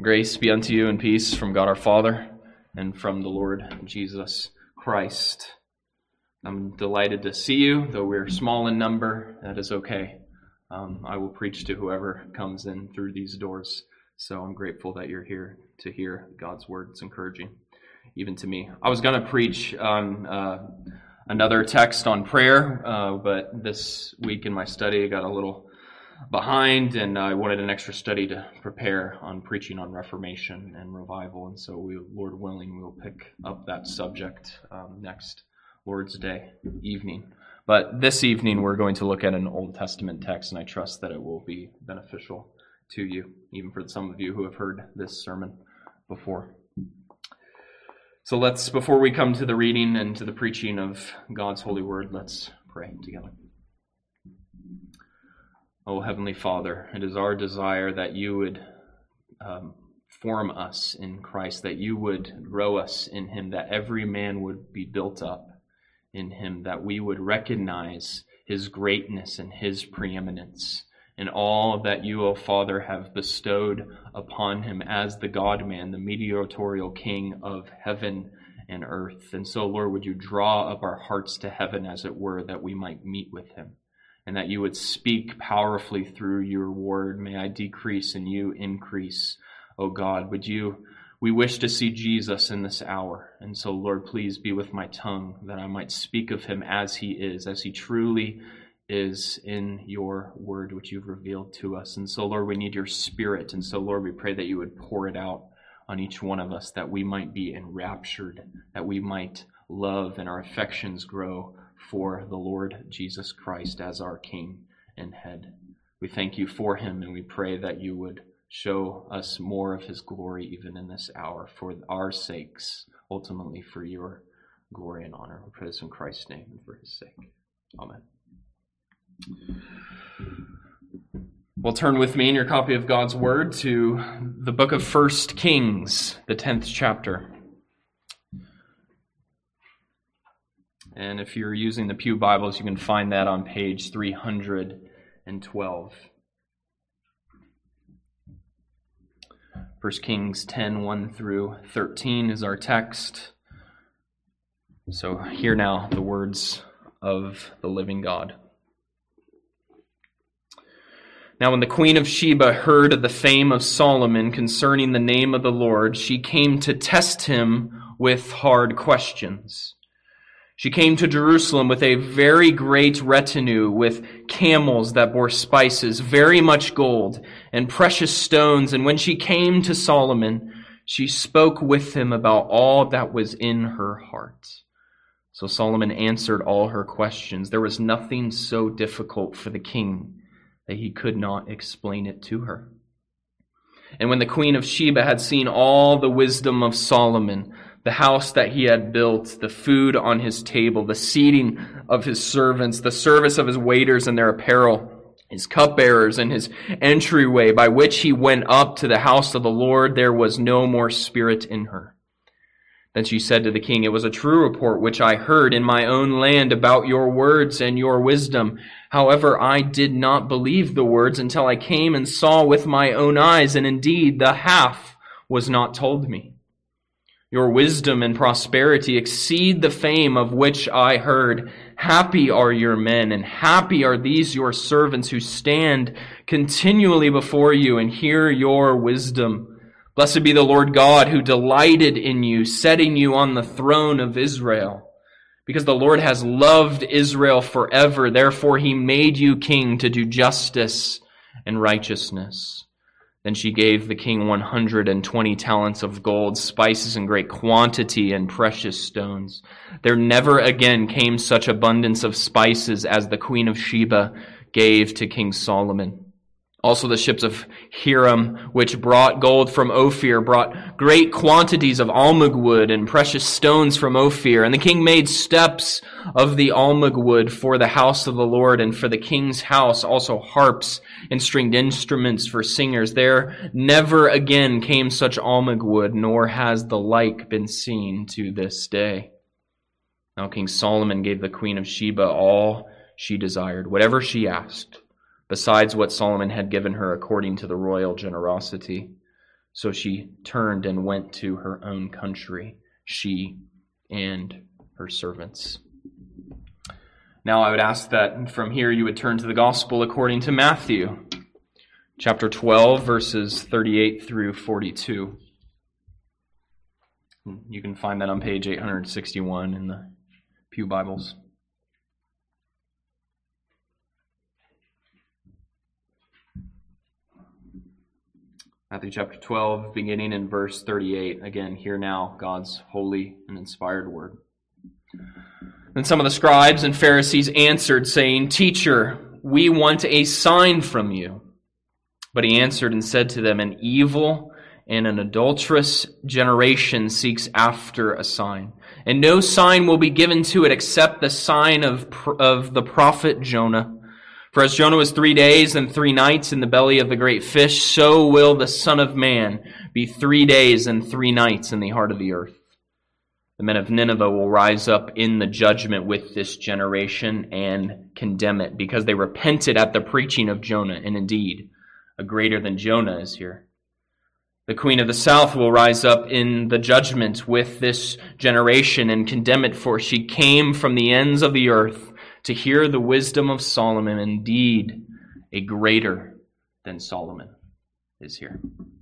Grace be unto you and peace from God our Father and from the Lord Jesus Christ. I'm delighted to see you, though we're small in number. That is okay. I will preach to whoever comes in through these doors. So I'm grateful that you're here to hear God's word. It's encouraging, even to me. I was going to preach on another text on prayer, but this week in my study I got a little behind, and I wanted an extra study to prepare on preaching on Reformation and revival. And so, Lord willing, we'll pick up that subject next Lord's Day evening. But this evening we're going to look at an Old Testament text, and I trust that it will be beneficial to you, even for some of you who have heard this sermon before. So before we come to the reading and to the preaching of God's holy word, let's pray together. Oh, Heavenly Father, it is our desire that you would form us in Christ, that you would grow us in him, that every man would be built up in him, that we would recognize his greatness and his preeminence in all that you, O Father, have bestowed upon him as the God-man, the mediatorial King of heaven and earth. And so, Lord, would you draw up our hearts to heaven, as it were, that we might meet with him, and that you would speak powerfully through your word. May I decrease and you increase, O God. We wish to see Jesus in this hour. And so, Lord, please be with my tongue, that I might speak of him as he is, as he truly is in your word, which you've revealed to us. And so, Lord, we need your Spirit. And so, Lord, we pray that you would pour it out on each one of us, that we might be enraptured, that we might love and our affections grow for the Lord Jesus Christ as our King and head. We thank you for him, and we pray that you would show us more of his glory even in this hour, for our sakes, ultimately for your glory and honor. We pray this in Christ's name and for his sake. Amen. Well, turn with me in your copy of God's Word to the book of 1 Kings, the 10th chapter. And if you're using the Pew Bibles, you can find that on page 312. 1 Kings 10, 1 through 13 is our text. So hear now the words of the living God. Now when the queen of Sheba heard of the fame of Solomon concerning the name of the Lord, she came to test him with hard questions. She came to Jerusalem with a very great retinue, with camels that bore spices, very much gold, and precious stones. And when she came to Solomon, she spoke with him about all that was in her heart. So Solomon answered all her questions. There was nothing so difficult for the king that he could not explain it to her. And when the queen of Sheba had seen all the wisdom of Solomon, the house that he had built, the food on his table, the seating of his servants, the service of his waiters and their apparel, his cupbearers and his entryway by which he went up to the house of the Lord, there was no more spirit in her. Then she said to the king, "It was a true report which I heard in my own land about your words and your wisdom. However, I did not believe the words until I came and saw with my own eyes, and indeed the half was not told me. Your wisdom and prosperity exceed the fame of which I heard. Happy are your men, and happy are these your servants who stand continually before you and hear your wisdom. Blessed be the Lord God who delighted in you, setting you on the throne of Israel. Because the Lord has loved Israel forever, therefore he made you king to do justice and righteousness." Then she gave the king 120 talents of gold, spices in great quantity, and precious stones. There never again came such abundance of spices as the queen of Sheba gave to King Solomon. Also the ships of Hiram, which brought gold from Ophir, brought great quantities of almug wood and precious stones from Ophir. And the king made steps of the almug wood for the house of the Lord, and for the king's house also harps and stringed instruments for singers. There never again came such almug wood, nor has the like been seen to this day. Now King Solomon gave the queen of Sheba all she desired, whatever she asked, besides what Solomon had given her according to the royal generosity. So she turned and went to her own country, she and her servants. Now I would ask that from here you would turn to the Gospel according to Matthew, chapter 12, verses 38 through 42. You can find that on page 861 in the Pew Bibles. Matthew chapter 12, beginning in verse 38. Again, hear now God's holy and inspired word. Then some of the scribes and Pharisees answered, saying, "Teacher, we want a sign from you." But he answered and said to them, "An evil and an adulterous generation seeks after a sign, and no sign will be given to it except the sign of the prophet Jonah. For as Jonah was 3 days and 3 nights in the belly of the great fish, so will the Son of Man be 3 days and 3 nights in the heart of the earth. The men of Nineveh will rise up in the judgment with this generation and condemn it, because they repented at the preaching of Jonah, and indeed, a greater than Jonah is here. The queen of the south will rise up in the judgment with this generation and condemn it, for she came from the ends of the earth to hear the wisdom of Solomon. Indeed, a greater than Solomon is here."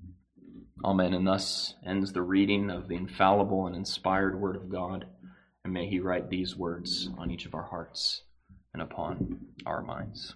Amen. And thus ends the reading of the infallible and inspired word of God. And may he write these words on each of our hearts and upon our minds.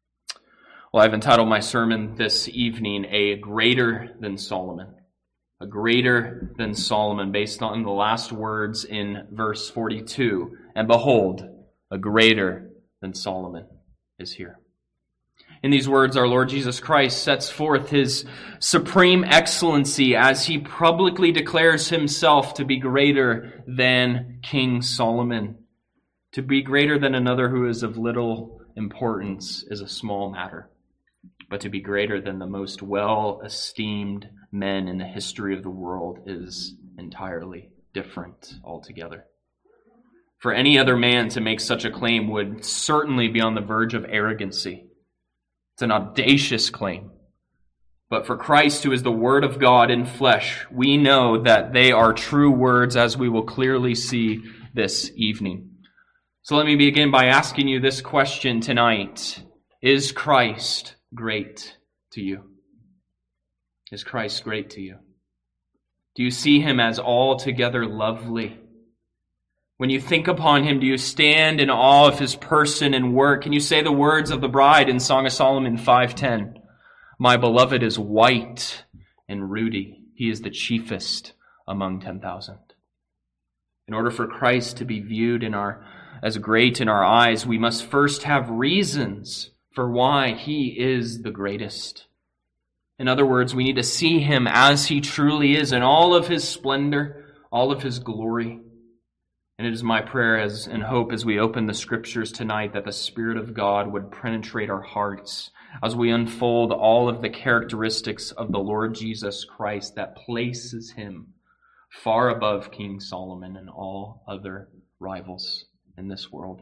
Well, I've entitled my sermon this evening, "A Greater Than Solomon." A greater than Solomon, based on the last words in verse 42. And behold, a greater than Solomon is here. In these words, our Lord Jesus Christ sets forth his supreme excellency as he publicly declares himself to be greater than King Solomon. To be greater than another who is of little importance is a small matter. But to be greater than the most well-esteemed men in the history of the world is entirely different altogether. For any other man to make such a claim would certainly be on the verge of arrogancy. It's an audacious claim. But for Christ, who is the Word of God in flesh, we know that they are true words, as we will clearly see this evening. So let me begin by asking you this question tonight. Is Christ great to you? Is Christ great to you? Do you see him as altogether lovely? When you think upon him, do you stand in awe of his person and work? Can you say the words of the bride in Song of Solomon 5:10? "My beloved is white and ruddy. He is the chiefest among 10,000. In order for Christ to be viewed as great in our eyes, we must first have reasons for why he is the greatest. In other words, we need to see him as he truly is in all of his splendor, all of his glory. And it is my prayer and hope as we open the scriptures tonight that the Spirit of God would penetrate our hearts as we unfold all of the characteristics of the Lord Jesus Christ that places him far above King Solomon and all other rivals in this world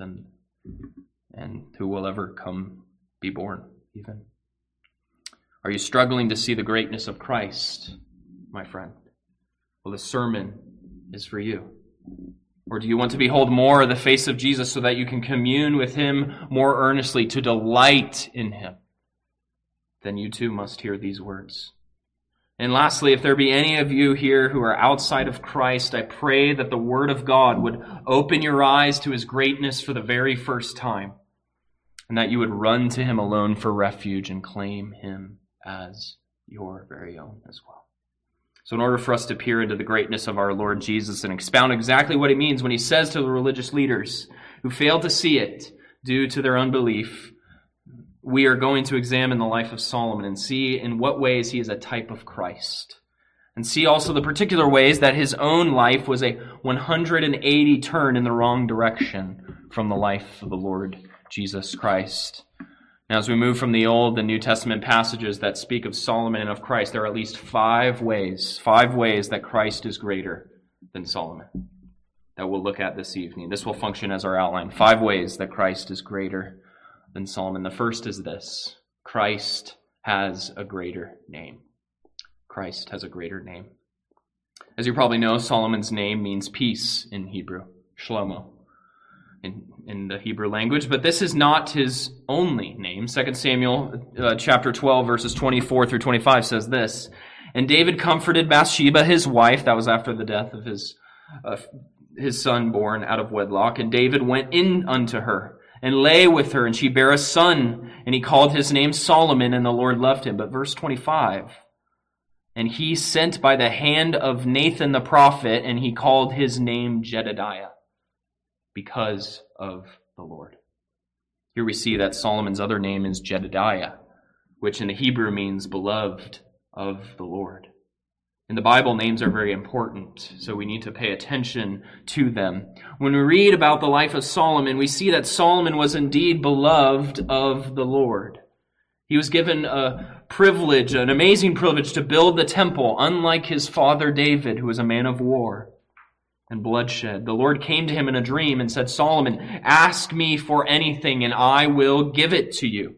and who will ever come be born even. Are you struggling to see the greatness of Christ, my friend? Well, the sermon is for you. Or do you want to behold more of the face of Jesus so that you can commune with him more earnestly, to delight in him? Then you too must hear these words. And lastly, if there be any of you here who are outside of Christ, I pray that the Word of God would open your eyes to his greatness for the very first time, and that you would run to him alone for refuge and claim him as your very own as well. So in order for us to peer into the greatness of our Lord Jesus and expound exactly what it means when he says to the religious leaders who failed to see it due to their unbelief, we are going to examine the life of Solomon and see in what ways he is a type of Christ. And see also the particular ways that his own life was a 180 turn in the wrong direction from the life of the Lord Jesus Christ. Now, as we move from the Old and New Testament passages that speak of Solomon and of Christ, there are at least five ways that Christ is greater than Solomon that we'll look at this evening. This will function as our outline. 5 ways that Christ is greater than Solomon. The first is this: Christ has a greater name. Christ has a greater name. As you probably know, Solomon's name means peace in Hebrew, Shlomo, in the Hebrew language. But this is not his only name. 2 Samuel chapter 12, verses 24 through 25 says this, "And David comforted Bathsheba, his wife," that was after the death of his son born out of wedlock, "and David went in unto her, and lay with her, and she bare a son, and he called his name Solomon, and the Lord loved him." But verse 25, "And he sent by the hand of Nathan the prophet, and he called his name Jedediah, because of the Lord." Here we see that Solomon's other name is Jedediah, which in the Hebrew means beloved of the Lord. In the Bible, names are very important, so we need to pay attention to them. When we read about the life of Solomon, we see that Solomon was indeed beloved of the Lord. He was given a privilege, an amazing privilege, to build the temple, unlike his father David, who was a man of war and bloodshed. The Lord came to him in a dream and said, "Solomon, ask me for anything, and I will give it to you."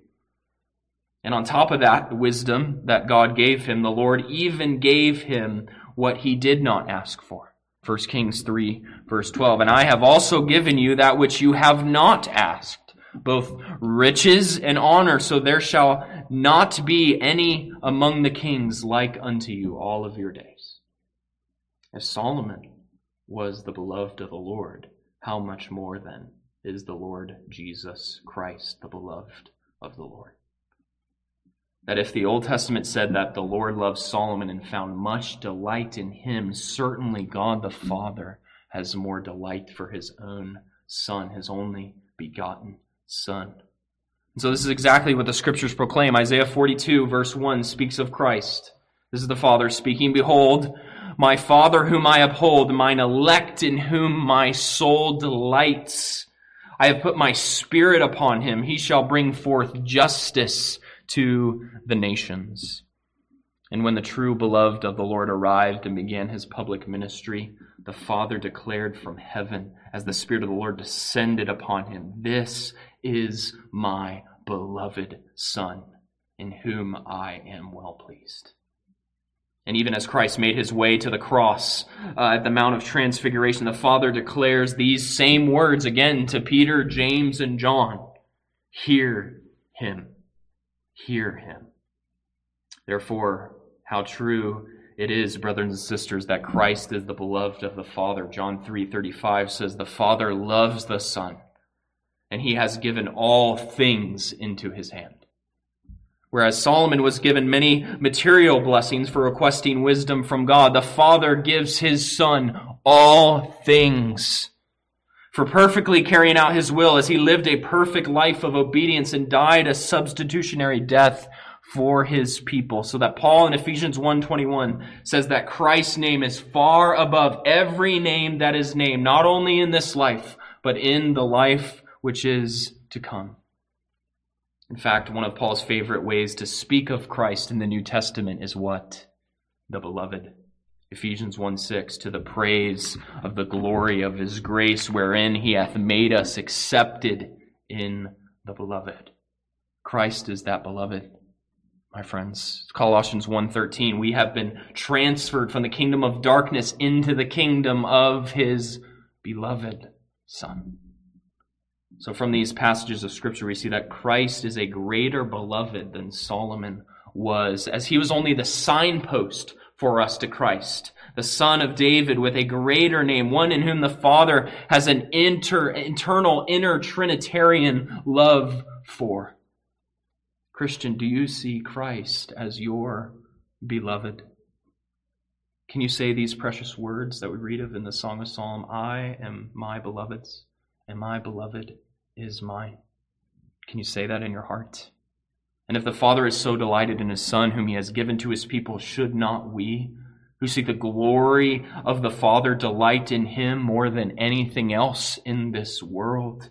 And on top of that wisdom that God gave him, the Lord even gave him what he did not ask for. 1 Kings 3, verse 12, "And I have also given you that which you have not asked, both riches and honor, so there shall not be any among the kings like unto you all of your days." As Solomon was the beloved of the Lord, how much more then is the Lord Jesus Christ the beloved of the Lord? That if the Old Testament said that the Lord loved Solomon and found much delight in him, certainly God the Father has more delight for his own Son, his only begotten Son. And so this is exactly what the Scriptures proclaim. Isaiah 42, verse 1 speaks of Christ. This is the Father speaking, "Behold, my Father whom I uphold, mine elect in whom my soul delights. I have put my Spirit upon him. He shall bring forth justice to the nations." And when the true beloved of the Lord arrived and began his public ministry, the Father declared from heaven as the Spirit of the Lord descended upon him, "This is my beloved Son, in whom I am well pleased." And even as Christ made his way to the cross at the Mount of Transfiguration, the Father declares these same words again to Peter, James, and John. "Hear him. Hear him." Therefore, how true it is, brothers and sisters, that Christ is the beloved of the Father. John 3:35 says, "The Father loves the Son, and he has given all things into his hand." Whereas Solomon was given many material blessings for requesting wisdom from God, the Father gives his Son all things for perfectly carrying out his will as he lived a perfect life of obedience and died a substitutionary death for his people. So that Paul in Ephesians 1:21 says that Christ's name is far above every name that is named, not only in this life, but in the life which is to come. In fact, one of Paul's favorite ways to speak of Christ in the New Testament is what? The beloved. Ephesians 1:6, "To the praise of the glory of his grace, wherein he hath made us accepted in the beloved." Christ is that beloved, my friends. Colossians 1:13, "We have been transferred from the kingdom of darkness into the kingdom of his beloved Son." So from these passages of Scripture, we see that Christ is a greater beloved than Solomon was, as he was only the signpost for us to Christ, the Son of David with a greater name, one in whom the Father has an internal inner Trinitarian love for. Christian, do you see Christ as your beloved? Can you say these precious words that we read of in the Song of Solomon? "I am my beloved's, and my beloved is mine." Can you say that in your heart? And if the Father is so delighted in his Son, whom he has given to his people, should not we, who see the glory of the Father, delight in him more than anything else in this world?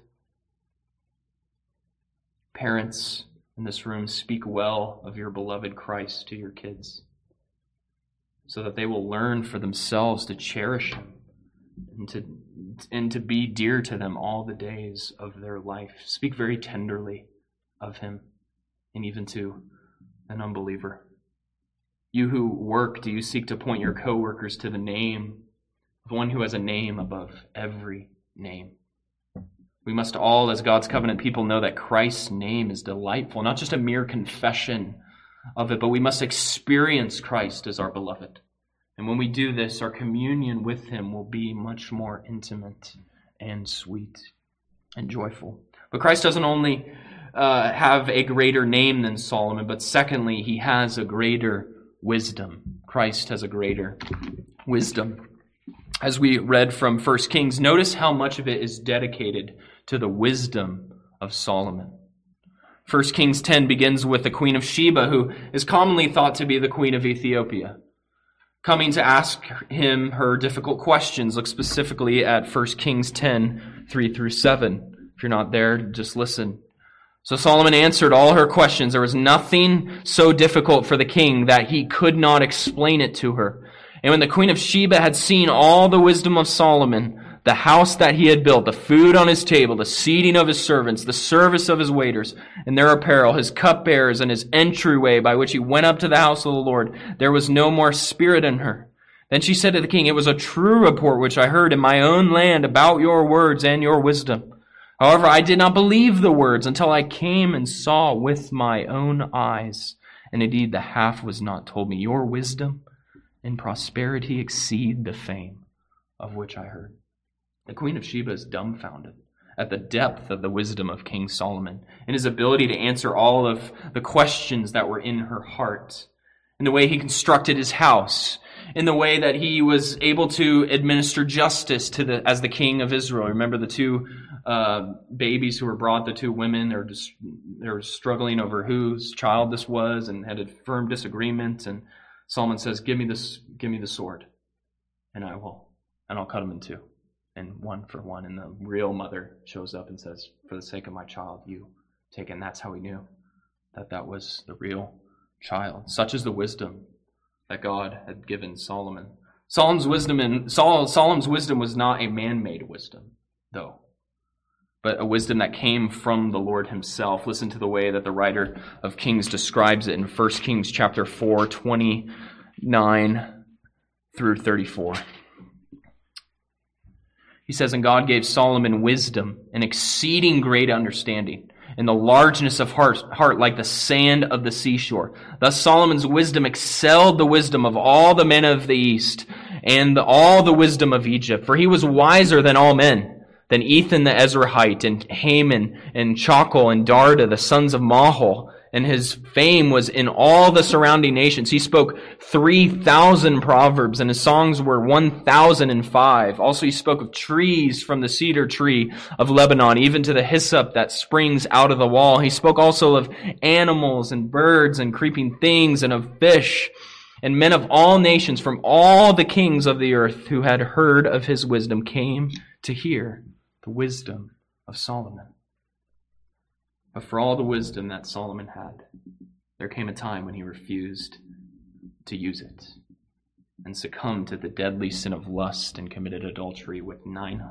Parents in this room, speak well of your beloved Christ to your kids, so that they will learn for themselves to cherish him and to be dear to them all the days of their life. Speak very tenderly of him, and even to an unbeliever. You who work, do you seek to point your co-workers to the name of one who has a name above every name? We must all, as God's covenant people, know that Christ's name is delightful, not just a mere confession of it, but we must experience Christ as our beloved. And when we do this, our communion with him will be much more intimate and sweet and joyful. But Christ doesn't only have a greater name than Solomon, but secondly, he has a greater wisdom. Christ has a greater wisdom. As we read from 1 Kings, notice how much of it is dedicated to the wisdom of Solomon. 1 Kings 10 begins with the Queen of Sheba, who is commonly thought to be the Queen of Ethiopia, coming to ask him her difficult questions. Look specifically at 1 Kings 10, 3 through 7. If you're not there, just listen. So Solomon answered all her questions. There was nothing so difficult for the king that he could not explain it to her. And when the Queen of Sheba had seen all the wisdom of Solomon, the house that he had built, the food on his table, the seating of his servants, the service of his waiters, and their apparel, his cupbearers, and his entryway by which he went up to the house of the Lord, there was no more spirit in her. Then she said to the king, "It was a true report which I heard in my own land about your words and your wisdom. However, I did not believe the words until I came and saw with my own eyes. And indeed, the half was not told me. Your wisdom and prosperity exceed the fame of which I heard." The Queen of Sheba is dumbfounded at the depth of the wisdom of King Solomon and his ability to answer all of the questions that were in her heart, in the way he constructed his house, in the way that he was able to administer justice as the king of Israel. Remember the two babies who were brought, the two women. They were struggling over whose child this was and had a firm disagreement. And Solomon says, give me the sword, and I'll cut them in two. And one for one. And the real mother shows up and says, "For the sake of my child, you take it." And that's how he knew that was the real child. Such is the wisdom that God had given Solomon. Solomon's wisdom was not a man-made wisdom, though, but a wisdom that came from the Lord himself. Listen to the way that the writer of Kings describes it in 1 Kings chapter 4, 29 through 34. He says, "And God gave Solomon wisdom and exceeding great understanding, and the largeness of heart like the sand of the seashore. Thus Solomon's wisdom excelled the wisdom of all the men of the East, and all the wisdom of Egypt. For he was wiser than all men, than Ethan the Ezrahite, and Haman, and Chokol, and Darda, the sons of Mahol. And his fame was in all the surrounding nations. He spoke 3,000 proverbs, and his songs were 1,005. Also he spoke of trees, from the cedar tree of Lebanon, even to the hyssop that springs out of the wall. He spoke also of animals and birds and creeping things and of fish. And men of all nations from all the kings of the earth who had heard of his wisdom came to hear the wisdom of Solomon." But for all the wisdom that Solomon had, there came a time when he refused to use it and succumbed to the deadly sin of lust and committed adultery with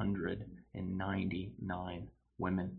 999 women.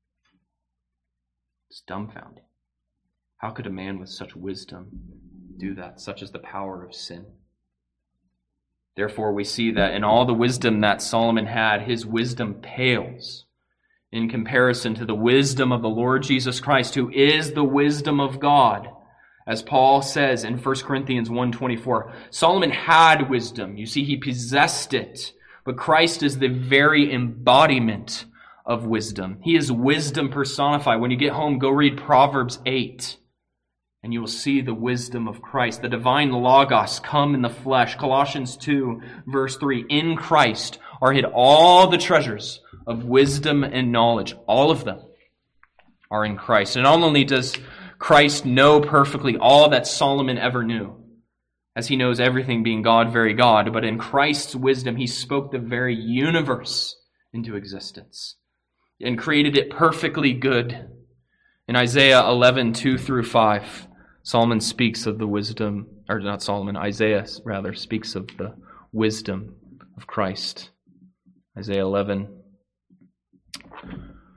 It's dumbfounding. How could a man with such wisdom do that? Such is the power of sin. Therefore, we see that in all the wisdom that Solomon had, his wisdom pales in comparison to the wisdom of the Lord Jesus Christ, who is the wisdom of God. As Paul says in 1 Corinthians 1:24, Solomon had wisdom. You see, he possessed it. But Christ is the very embodiment of wisdom. He is wisdom personified. When you get home, go read Proverbs 8. And you will see the wisdom of Christ. The divine Logos come in the flesh. Colossians 2, verse 3. In Christ are hid all the treasures of wisdom and knowledge. All of them are in Christ. And not only does Christ know perfectly all that Solomon ever knew, as he knows everything being God, very God, but in Christ's wisdom, he spoke the very universe into existence and created it perfectly good. In Isaiah 11, 2 through 5, Solomon speaks of the wisdom, or not Solomon, Isaiah rather speaks of the wisdom of Christ. Isaiah 11,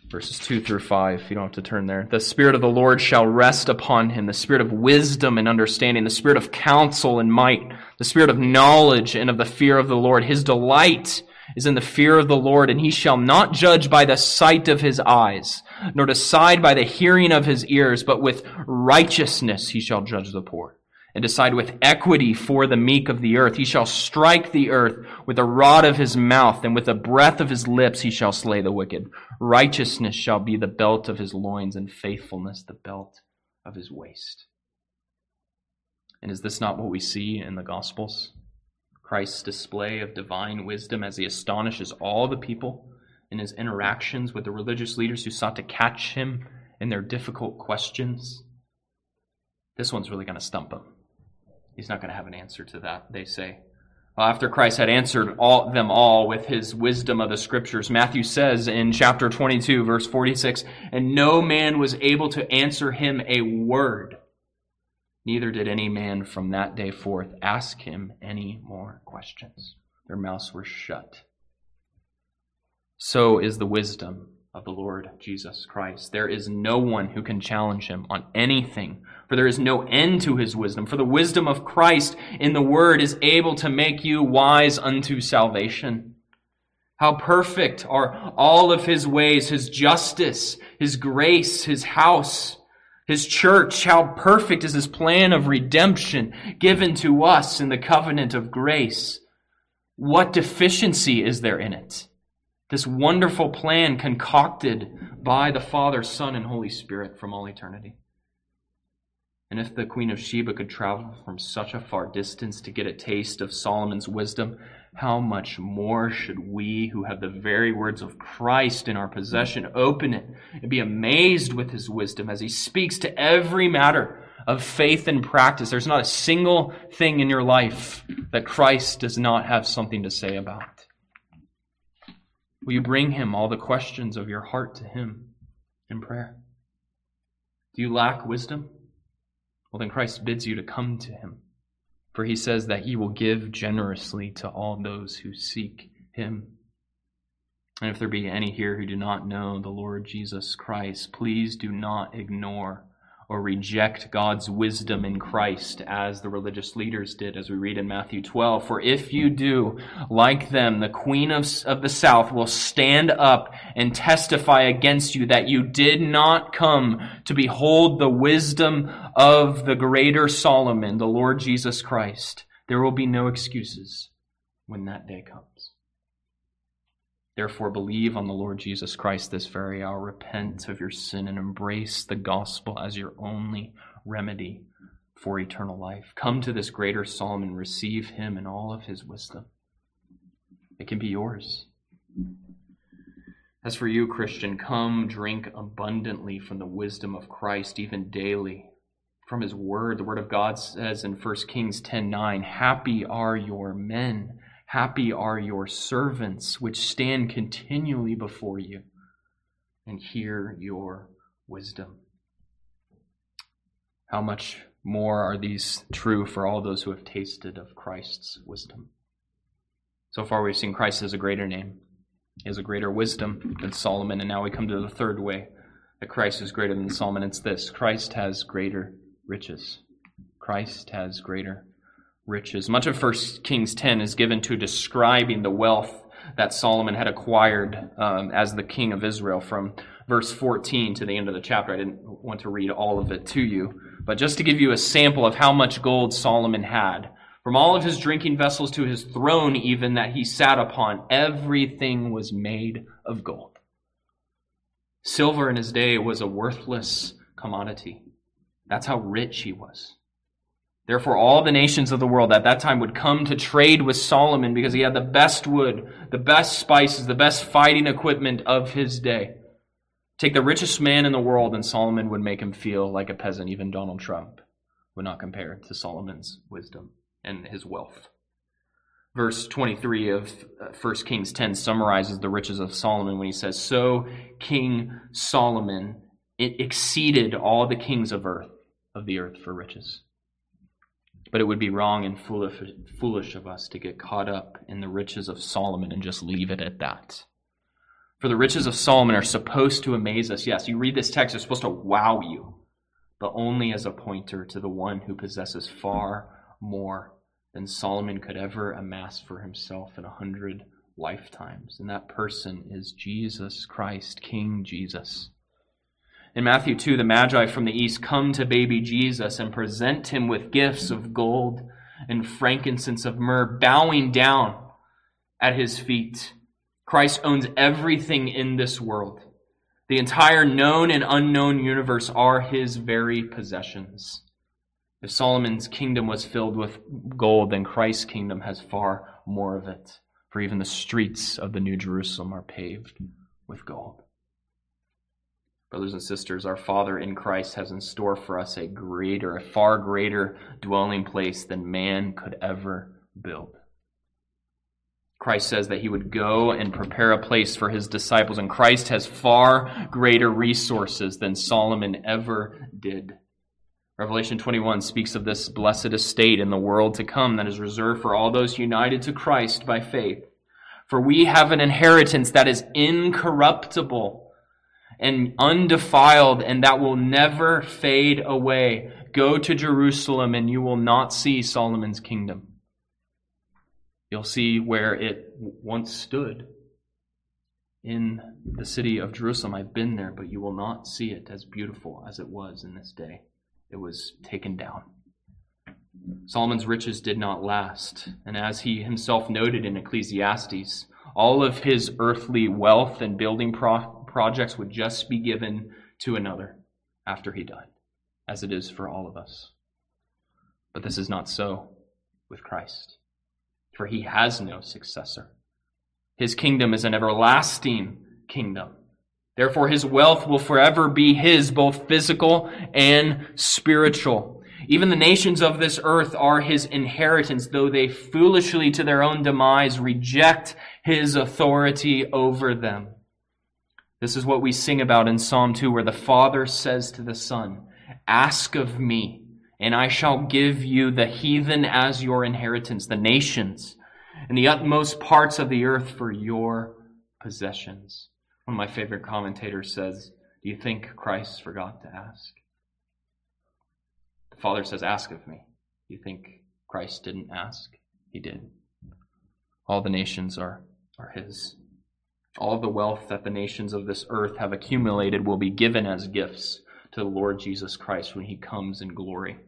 Verses 2 through 5, you don't have to turn there. The Spirit of the Lord shall rest upon him, the Spirit of wisdom and understanding, the Spirit of counsel and might, the Spirit of knowledge and of the fear of the Lord. His delight is in the fear of the Lord, and he shall not judge by the sight of his eyes, nor decide by the hearing of his ears, but with righteousness he shall judge the poor, and decide with equity for the meek of the earth. He shall strike the earth with a rod of his mouth, and with the breath of his lips he shall slay the wicked. Righteousness shall be the belt of his loins, and faithfulness the belt of his waist. And is this not what we see in the Gospels? Christ's display of divine wisdom as he astonishes all the people in his interactions with the religious leaders who sought to catch him in their difficult questions. This one's really going to stump him. He's not going to have an answer to that, they say. Well, after Christ had answered them all with his wisdom of the Scriptures, Matthew says in chapter 22, verse 46, "And no man was able to answer him a word. Neither did any man from that day forth ask him any more questions." Their mouths were shut. So is the wisdom of the Lord Jesus Christ. There is no one who can challenge him on anything, for there is no end to his wisdom. For the wisdom of Christ in the Word is able to make you wise unto salvation. How perfect are all of his ways, his justice, his grace, his house, his church. How perfect is his plan of redemption given to us in the covenant of grace. What deficiency is there in it? This wonderful plan concocted by the Father, Son, and Holy Spirit from all eternity. And if the Queen of Sheba could travel from such a far distance to get a taste of Solomon's wisdom, how much more should we, who have the very words of Christ in our possession, open it and be amazed with his wisdom as he speaks to every matter of faith and practice. There's not a single thing in your life that Christ does not have something to say about. Will you bring him all the questions of your heart to him in prayer? Do you lack wisdom? Well, then Christ bids you to come to him, for he says that he will give generously to all those who seek him. And if there be any here who do not know the Lord Jesus Christ, please do not ignore or reject God's wisdom in Christ as the religious leaders did, as we read in Matthew 12. For if you do, like them, the queen of the south will stand up and testify against you that you did not come to behold the wisdom of the greater Solomon, the Lord Jesus Christ. There will be no excuses when that day comes. Therefore, believe on the Lord Jesus Christ this very hour. Repent of your sin and embrace the gospel as your only remedy for eternal life. Come to this greater Solomon. Receive him in all of his wisdom. It can be yours. As for you, Christian, come drink abundantly from the wisdom of Christ, even daily. From his word, the word of God says in 1 Kings 10:9, "Happy are your men. Happy are your servants, which stand continually before you and hear your wisdom." How much more are these true for all those who have tasted of Christ's wisdom? So far we've seen Christ has a greater name. He has a greater wisdom than Solomon. And now we come to the third way that Christ is greater than Solomon. It's this: Christ has greater riches. Christ has greater riches. Much of 1 Kings 10 is given to describing the wealth that Solomon had acquired as the king of Israel, from verse 14 to the end of the chapter. I didn't want to read all of it to you, but just to give you a sample of how much gold Solomon had. From all of his drinking vessels to his throne even that he sat upon, everything was made of gold. Silver in his day was a worthless commodity. That's how rich he was. Therefore, all the nations of the world at that time would come to trade with Solomon because he had the best wood, the best spices, the best fighting equipment of his day. Take the richest man in the world and Solomon would make him feel like a peasant. Even Donald Trump would not compare to Solomon's wisdom and his wealth. Verse 23 of 1 Kings 10 summarizes the riches of Solomon when he says, "So King Solomon, it exceeded all the kings of the earth for riches." But it would be wrong and foolish of us to get caught up in the riches of Solomon and just leave it at that. For the riches of Solomon are supposed to amaze us. Yes, you read this text, it's supposed to wow you, but only as a pointer to the one who possesses far more than Solomon could ever amass for himself in 100 lifetimes. And that person is Jesus Christ, King Jesus. In Matthew 2, the Magi from the east come to baby Jesus and present him with gifts of gold and frankincense of myrrh, bowing down at his feet. Christ owns everything in this world. The entire known and unknown universe are his very possessions. If Solomon's kingdom was filled with gold, then Christ's kingdom has far more of it. For even the streets of the New Jerusalem are paved with gold. Brothers and sisters, our Father in Christ has in store for us a far greater dwelling place than man could ever build. Christ says that he would go and prepare a place for his disciples, and Christ has far greater resources than Solomon ever did. Revelation 21 speaks of this blessed estate in the world to come that is reserved for all those united to Christ by faith. For we have an inheritance that is incorruptible and undefiled, and that will never fade away. Go to Jerusalem and you will not see Solomon's kingdom. You'll see where it once stood in the city of Jerusalem. I've been there, but you will not see it as beautiful as it was in this day. It was taken down. Solomon's riches did not last. And as he himself noted in Ecclesiastes, all of his earthly wealth and building projects would just be given to another after he died, as it is for all of us. But this is not so with Christ. For he has no successor. His kingdom is an everlasting kingdom. Therefore, his wealth will forever be his, both physical and spiritual. Even the nations of this earth are his inheritance, though they foolishly to their own demise reject his authority over them. This is what we sing about in Psalm 2, where the Father says to the Son, "Ask of me, and I shall give you the heathen as your inheritance, the nations, and the utmost parts of the earth for your possessions." One of my favorite commentators says, do you think Christ forgot to ask? The Father says, "Ask of me." Do you think Christ didn't ask? He did. All the nations are his. All the wealth that the nations of this earth have accumulated will be given as gifts to the Lord Jesus Christ when he comes in glory.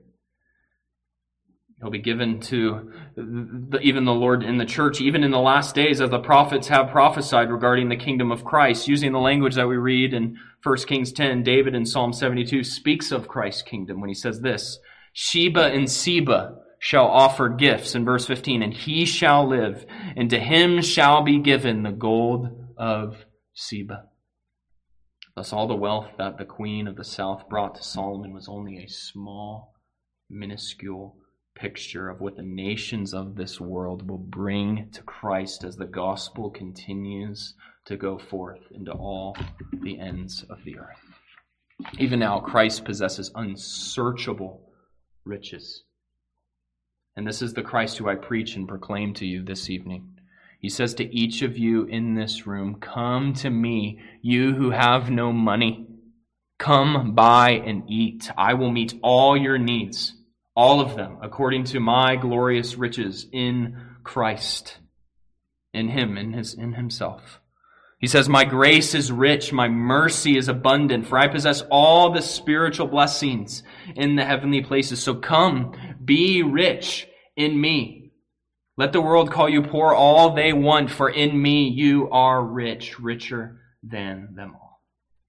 He'll be given to even the Lord in the church, even in the last days, as the prophets have prophesied regarding the kingdom of Christ. Using the language that we read in 1 Kings 10, David in Psalm 72 speaks of Christ's kingdom when he says this, "Sheba and Seba shall offer gifts," in verse 15, "and he shall live, and to him shall be given the gold of Seba." Thus all the wealth that the queen of the south brought to Solomon was only a small, minuscule picture of what the nations of this world will bring to Christ as the gospel continues to go forth into all the ends of the earth. Even now, Christ possesses unsearchable riches. And this is the Christ who I preach and proclaim to you this evening. He says to each of you in this room, "Come to me, you who have no money. Come buy and eat. I will meet all your needs. All of them, according to my glorious riches in Christ, in him, in himself." He says, "My grace is rich, my mercy is abundant, for I possess all the spiritual blessings in the heavenly places. So come, be rich in me. Let the world call you poor all they want, for in me you are rich, richer than them all."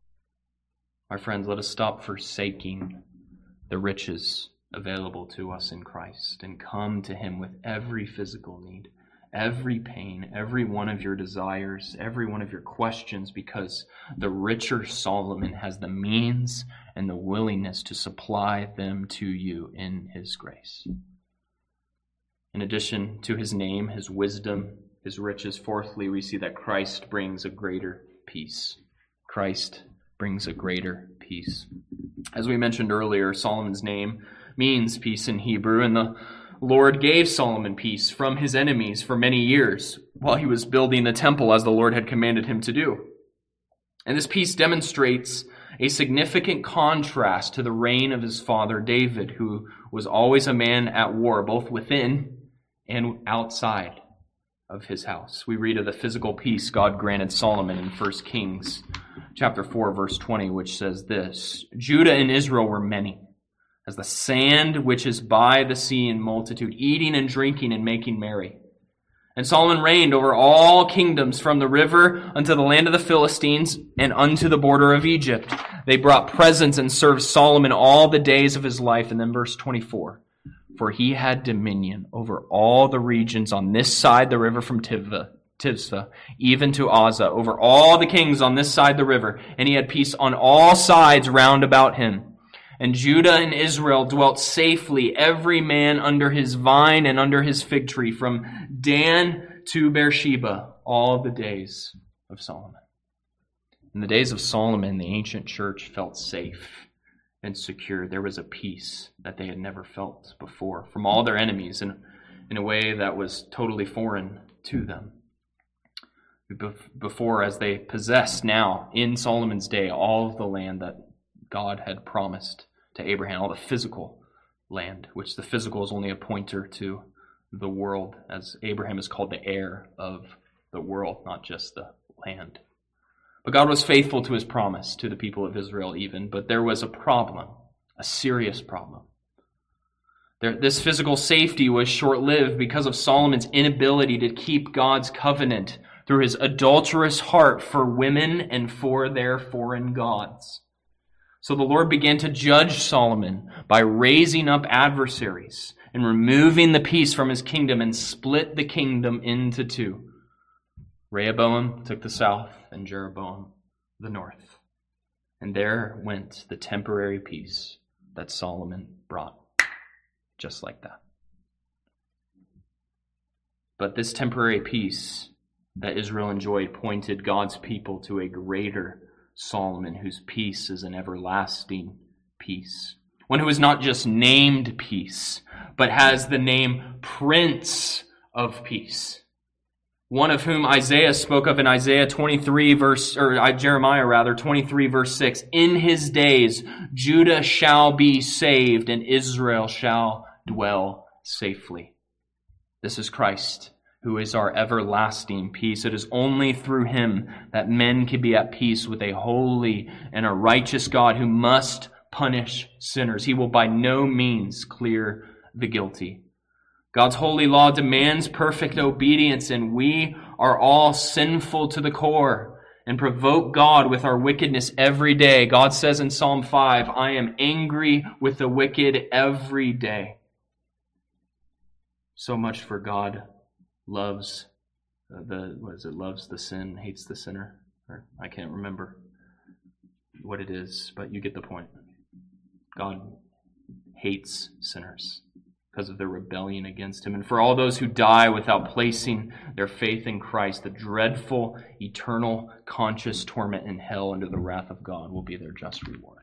My friends, let us stop forsaking the riches available to us in Christ and come to him with every physical need, every pain, every one of your desires, every one of your questions, because the richer Solomon has the means and the willingness to supply them to you in his grace. In addition to his name, his wisdom, his riches, fourthly, we see that Christ brings a greater peace. Christ brings a greater peace. As we mentioned earlier, Solomon's name means peace in Hebrew, and the Lord gave Solomon peace from his enemies for many years while he was building the temple as the Lord had commanded him to do. And this peace demonstrates a significant contrast to the reign of his father David, who was always a man at war, both within and outside of his house. We read of the physical peace God granted Solomon in 1 Kings chapter 4, verse 20, which says this: Judah and Israel were many, as the sand which is by the sea in multitude, eating and drinking and making merry. And Solomon reigned over all kingdoms, from the river unto the land of the Philistines and unto the border of Egypt. They brought presents and served Solomon all the days of his life. And then verse 24, for he had dominion over all the regions on this side the river from Tivsah, even to Azza, over all the kings on this side the river. And he had peace on all sides round about him. And Judah and Israel dwelt safely, every man under his vine and under his fig tree, from Dan to Beersheba, all the days of Solomon. In the days of Solomon, the ancient church felt safe and secure. There was a peace that they had never felt before from all their enemies in a way that was totally foreign to them. Before, as they possessed now, in Solomon's day, all of the land that God had promised to Abraham, all the physical land, which the physical is only a pointer to the world, as Abraham is called the heir of the world, not just the land. But God was faithful to his promise to the people of Israel even, but there was a problem, a serious problem. This physical safety was short-lived because of Solomon's inability to keep God's covenant through his adulterous heart for women and for their foreign gods. So the Lord began to judge Solomon by raising up adversaries and removing the peace from his kingdom, and split the kingdom into two. Rehoboam took the south and Jeroboam the north. And there went the temporary peace that Solomon brought, just like that. But this temporary peace that Israel enjoyed pointed God's people to a greater Solomon, whose peace is an everlasting peace. One who is not just named peace, but has the name Prince of Peace. One of whom Isaiah spoke of in Jeremiah 23 verse 6. In his days, Judah shall be saved and Israel shall dwell safely. This is Christ, who is our everlasting peace. It is only through him that men can be at peace with a holy and a righteous God who must punish sinners. He will by no means clear the guilty. God's holy law demands perfect obedience, and we are all sinful to the core and provoke God with our wickedness every day. God says in Psalm 5, I am angry with the wicked every day. So much for God loves loves the sin, hates the sinner. Or I can't remember what it is, but you get the point. God hates sinners because of their rebellion against him. And for all those who die without placing their faith in Christ, the dreadful, eternal, conscious torment in hell under the wrath of God will be their just reward.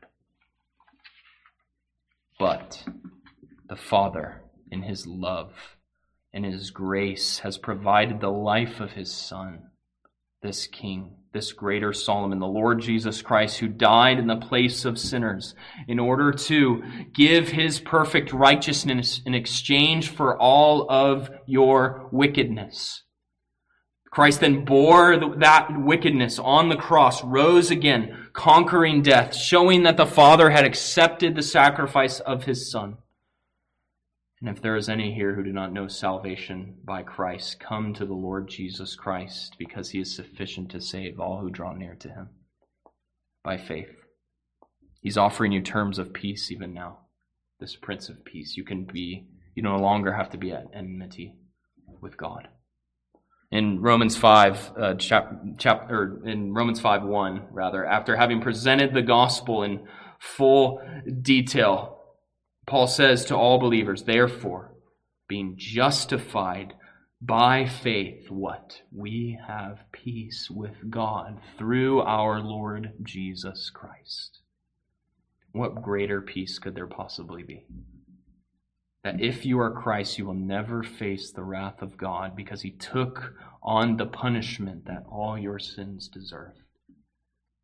But the Father, in his love and his grace, has provided the life of his Son, this King, this greater Solomon, the Lord Jesus Christ, who died in the place of sinners in order to give his perfect righteousness in exchange for all of your wickedness. Christ then bore that wickedness on the cross, rose again, conquering death, showing that the Father had accepted the sacrifice of his Son. And if there is any here who do not know salvation by Christ, come to the Lord Jesus Christ, because he is sufficient to save all who draw near to him by faith. He's offering you terms of peace even now, this Prince of Peace. You no longer have to be at enmity with God. In Romans 5:1, after having presented the gospel in full detail, Paul says to all believers, therefore, being justified by faith, what? We have peace with God through our Lord Jesus Christ. What greater peace could there possibly be? That if you are Christ, you will never face the wrath of God because he took on the punishment that all your sins deserve.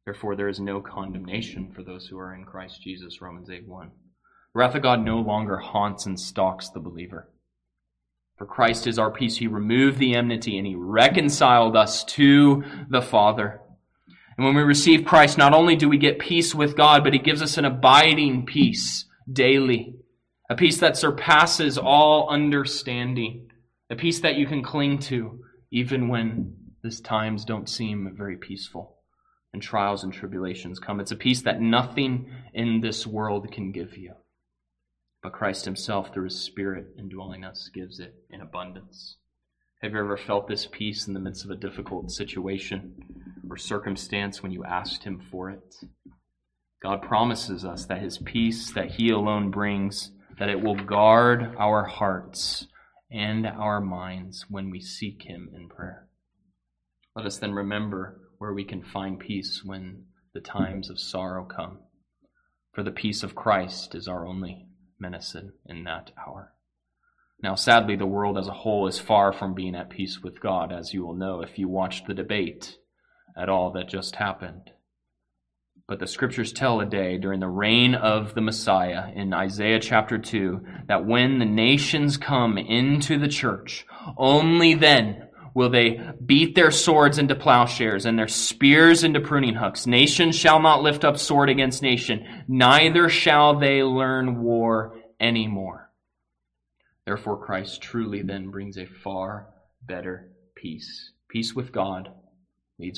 Therefore, there is no condemnation for those who are in Christ Jesus, Romans 8:1. The wrath of God no longer haunts and stalks the believer. For Christ is our peace. He removed the enmity and he reconciled us to the Father. And when we receive Christ, not only do we get peace with God, but he gives us an abiding peace daily. A peace that surpasses all understanding. A peace that you can cling to even when these times don't seem very peaceful and trials and tribulations come. It's a peace that nothing in this world can give you. But Christ himself, through his Spirit indwelling us, gives it in abundance. Have you ever felt this peace in the midst of a difficult situation or circumstance when you asked him for it? God promises us that his peace that he alone brings, that it will guard our hearts and our minds when we seek him in prayer. Let us then remember where we can find peace when the times of sorrow come. For the peace of Christ is our only medicine in that hour. Now, sadly, the world as a whole is far from being at peace with God, as you will know if you watched the debate at all that just happened. But the scriptures tell a day during the reign of the Messiah in Isaiah chapter 2 that when the nations come into the church, only then will they beat their swords into plowshares and their spears into pruning hooks. Nation shall not lift up sword against nation, neither shall they learn war anymore. Therefore Christ truly then brings a far better peace. Peace with God leads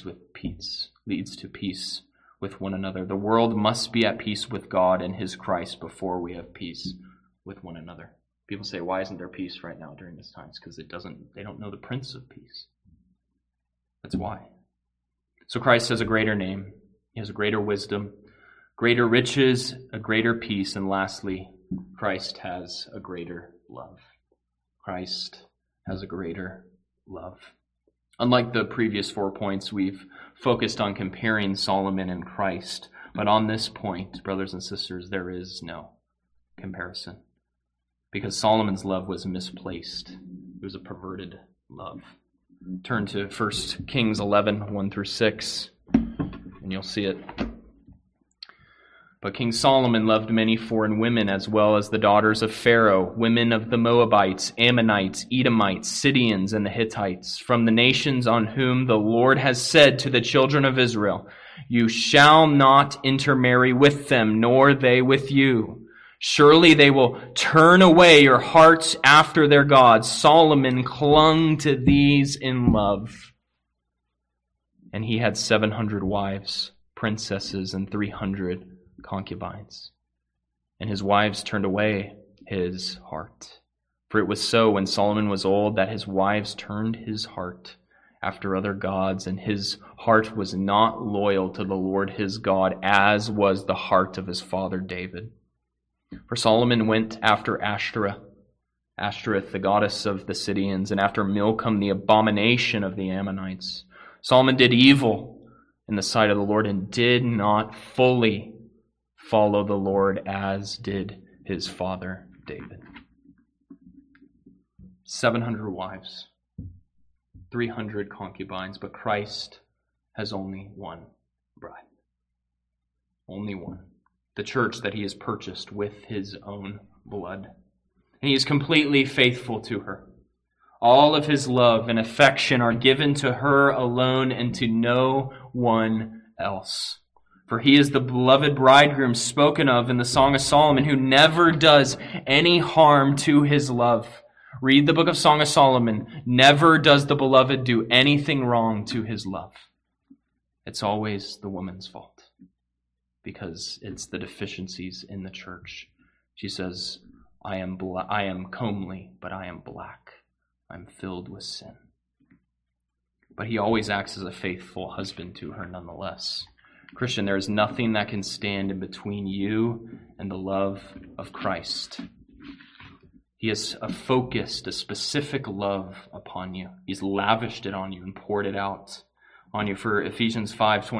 to peace with one another. The world must be at peace with God and his Christ before we have peace with one another. People say, why isn't there peace right now during this time? It's because they don't know the Prince of Peace. That's why. So Christ has a greater name. He has a greater wisdom, greater riches, a greater peace, and lastly, Christ has a greater love. Christ has a greater love. Unlike the previous 4 points, we've focused on comparing Solomon and Christ. But on this point, brothers and sisters, there is no comparison. Because Solomon's love was misplaced. It was a perverted love. Turn to 1 Kings 11, 1 through 6, and you'll see it. But King Solomon loved many foreign women, as well as the daughters of Pharaoh, women of the Moabites, Ammonites, Edomites, Sidonians, and the Hittites, from the nations on whom the Lord has said to the children of Israel, "You shall not intermarry with them, nor they with you. Surely they will turn away your hearts after their gods." Solomon clung to these in love. And he had 700 wives, princesses, and 300 concubines. And his wives turned away his heart. For it was so when Solomon was old that his wives turned his heart after other gods, and his heart was not loyal to the Lord his God, as was the heart of his father David. For Solomon went after Ashtoreth, the goddess of the Sidonians, and after Milcom, the abomination of the Ammonites. Solomon did evil in the sight of the Lord and did not fully follow the Lord as did his father David. 700 wives, 300 concubines, but Christ has only one bride. Only one. The church that he has purchased with his own blood. And he is completely faithful to her. All of his love and affection are given to her alone and to no one else. For he is the beloved bridegroom spoken of in the Song of Solomon, who never does any harm to his love. Read the book of Song of Solomon. Never does the beloved do anything wrong to his love. It's always the woman's fault, because it's the deficiencies in the church. She says, I am comely, but I am black. I'm filled with sin. But he always acts as a faithful husband to her nonetheless. Christian, there is nothing that can stand in between you and the love of Christ. He has focused a specific love upon you. He's lavished it on you and poured it out on you. For Ephesians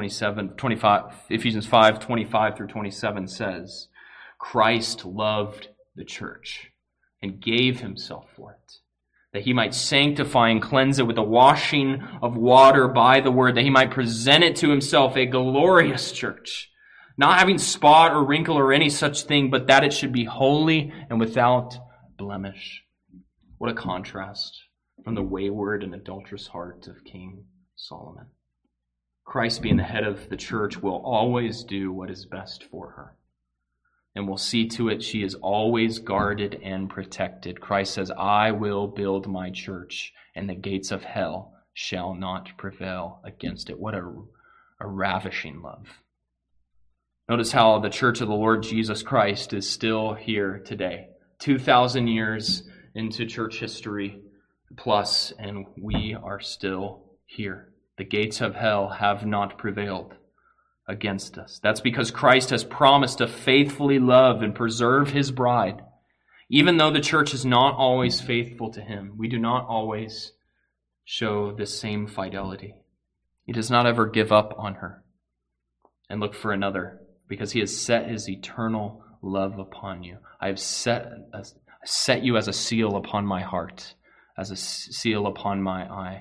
5:25 through 27 says, Christ loved the church and gave himself for it, that he might sanctify and cleanse it with the washing of water by the word, that he might present it to himself a glorious church, not having spot or wrinkle or any such thing, but that it should be holy and without blemish. What a contrast from the wayward and adulterous heart of King Solomon. Christ, being the head of the church, will always do what is best for her, and will see to it she is always guarded and protected. Christ says, I will build my church, and the gates of hell shall not prevail against it. What a ravishing love. Notice how the church of the Lord Jesus Christ is still here today, 2,000 years into church history plus, and we are still here. The gates of hell have not prevailed against us. That's because Christ has promised to faithfully love and preserve his bride. Even though the church is not always faithful to him, we do not always show the same fidelity. He does not ever give up on her and look for another, because he has set his eternal love upon you. I have set you as a seal upon my heart, as a seal upon my eye.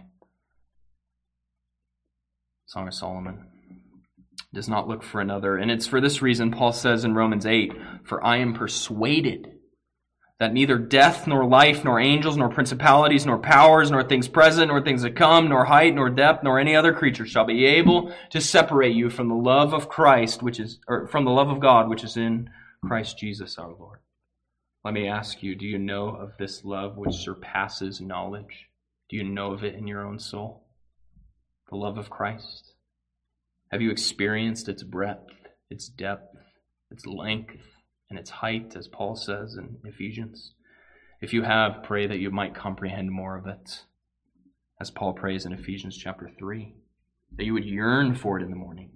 Song of Solomon does not look for another. And it's for this reason Paul says in Romans 8, for I am persuaded that neither death, nor life, nor angels, nor principalities, nor powers, nor things present, nor things to come, nor height, nor depth, nor any other creature shall be able to separate you from the love of Christ, from the love of God, which is in Christ Jesus our Lord. Let me ask you, do you know of this love which surpasses knowledge? Do you know of it in your own soul? The love of Christ? Have you experienced its breadth, its depth, its length, and its height, as Paul says in Ephesians? If you have, pray that you might comprehend more of it, as Paul prays in Ephesians chapter 3, that you would yearn for it in the morning,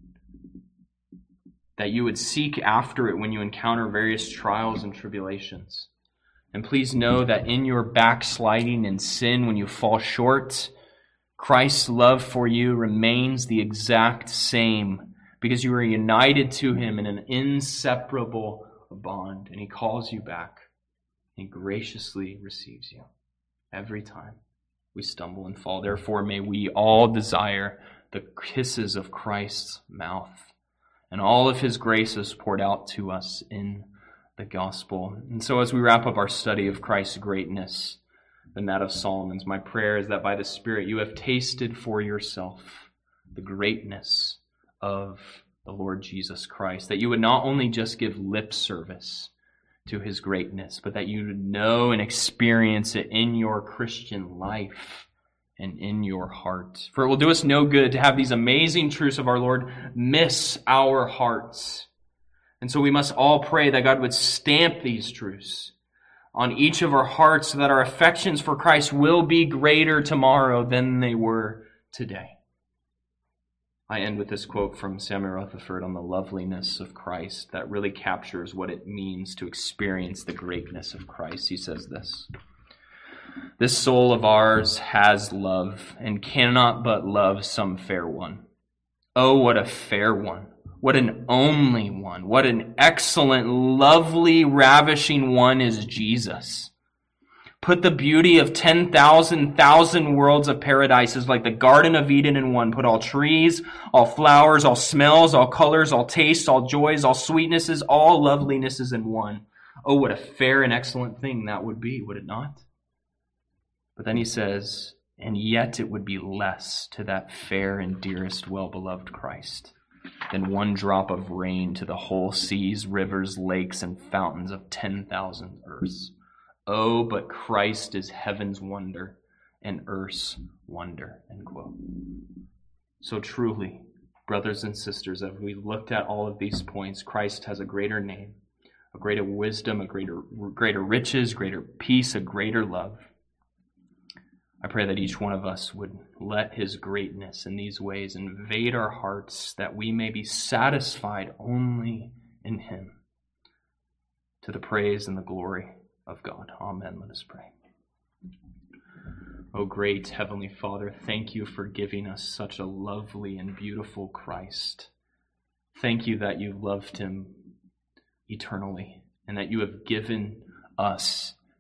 that you would seek after it when you encounter various trials and tribulations. And please know that in your backsliding and sin, when you fall short, Christ's love for you remains the exact same, because you are united to him in an inseparable bond, and he calls you back. He graciously receives you every time we stumble and fall. Therefore, may we all desire the kisses of Christ's mouth and all of his graces poured out to us in the gospel. And so as we wrap up our study of Christ's greatness than that of Solomon's, my prayer is that by the Spirit you have tasted for yourself the greatness of the Lord Jesus Christ, that you would not only just give lip service to his greatness, but that you would know and experience it in your Christian life and in your heart. For it will do us no good to have these amazing truths of our Lord miss our hearts. And so we must all pray that God would stamp these truths on each of our hearts so that our affections for Christ will be greater tomorrow than they were today. I end with this quote from Samuel Rutherford on the loveliness of Christ that really captures what it means to experience the greatness of Christ. He says this: this soul of ours has love and cannot but love some fair one. Oh, what a fair one. What an only one. What an excellent, lovely, ravishing one is Jesus. Put the beauty of 10,000 worlds of paradises like the Garden of Eden in one. Put all trees, all flowers, all smells, all colors, all tastes, all joys, all sweetnesses, all lovelinesses in one. Oh, what a fair and excellent thing that would be, would it not? But then he says, and yet it would be less to that fair and dearest, well-beloved Christ than one drop of rain to the whole seas, rivers, lakes, and fountains of 10,000 earths. Oh, but Christ is heaven's wonder and earth's wonder. End quote. So truly, brothers and sisters, as we looked at all of these points, Christ has a greater name, a greater wisdom, a greater riches, greater peace, a greater love. I pray that each one of us would let his greatness in these ways invade our hearts, that we may be satisfied only in him, to the praise and the glory of God. Amen. Let us pray. O great Heavenly Father, thank you for giving us such a lovely and beautiful Christ. Thank you that you loved him eternally and that you have given us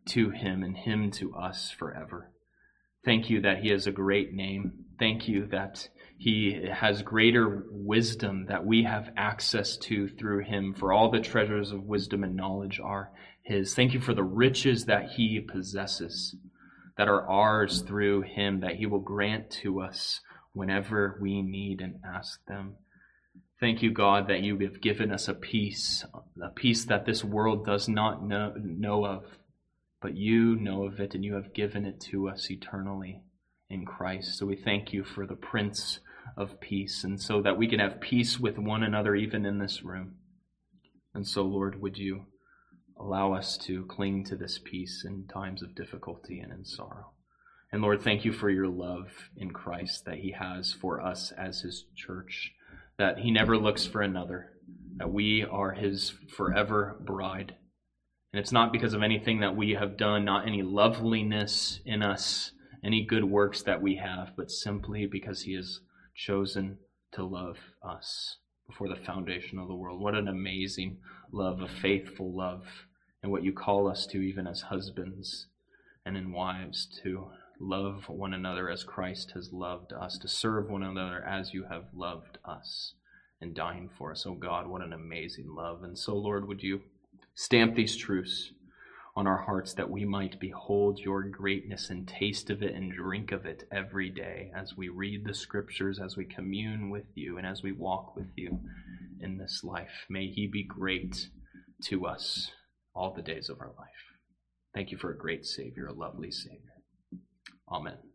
to him and him to us forever. Thank you that he has a great name. Thank you that he has greater wisdom that we have access to through him, for all the treasures of wisdom and knowledge are his. Thank you for the riches that he possesses, that are ours through him, that he will grant to us whenever we need and ask them. Thank you, God, that you have given us a peace that this world does not know of, but you know of it, and you have given it to us eternally in Christ. So we thank you for the Prince of Peace, and so that we can have peace with one another even in this room. And so, Lord, would you allow us to cling to this peace in times of difficulty and in sorrow. And Lord, thank you for your love in Christ that he has for us as his church, that he never looks for another, that we are his forever bride. And it's not because of anything that we have done, not any loveliness in us, any good works that we have, but simply because he has chosen to love us before the foundation of the world. What an amazing love, a faithful love, and what you call us to even as husbands and in wives, to love one another as Christ has loved us, to serve one another as you have loved us and dying for us. Oh God, what an amazing love. And so, Lord, would you stamp these truths on our hearts that we might behold your greatness and taste of it and drink of it every day as we read the scriptures, as we commune with you, and as we walk with you in this life. May he be great to us all the days of our life. Thank you for a great Savior, a lovely Savior. Amen.